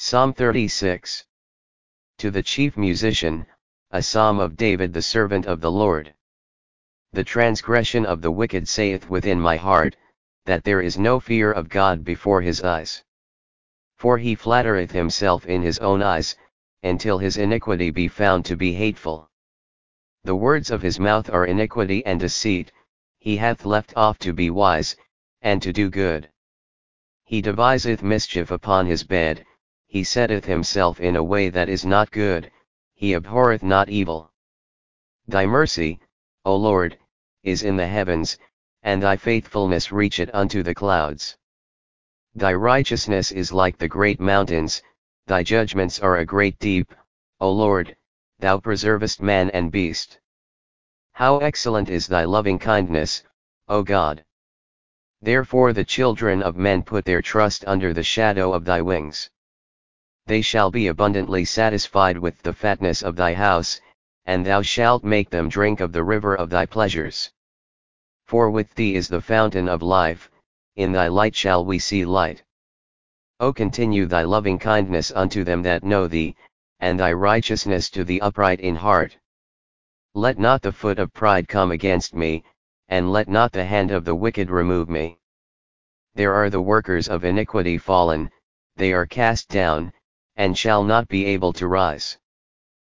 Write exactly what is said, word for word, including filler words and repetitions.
Psalm thirty-six. To the chief musician, a psalm of David the servant of the Lord. The transgression of the wicked saith within my heart, that there is no fear of God before his eyes. For he flattereth himself in his own eyes, until his iniquity be found to be hateful. The words of his mouth are iniquity and deceit, he hath left off to be wise, and to do good. He deviseth mischief upon his bed, he setteth himself in a way that is not good, he abhorreth not evil. Thy mercy, O Lord, is in the heavens, and thy faithfulness reacheth unto the clouds. Thy righteousness is like the great mountains, thy judgments are a great deep, O Lord, thou preservest man and beast. How excellent is thy loving kindness, O God! Therefore the children of men put their trust under the shadow of thy wings. They shall be abundantly satisfied with the fatness of thy house, and thou shalt make them drink of the river of thy pleasures. For with thee is the fountain of life, in thy light shall we see light. O continue thy loving kindness unto them that know thee, and thy righteousness to the upright in heart. Let not the foot of pride come against me, and let not the hand of the wicked remove me. There are the workers of iniquity fallen, they are cast down, and shall not be able to rise.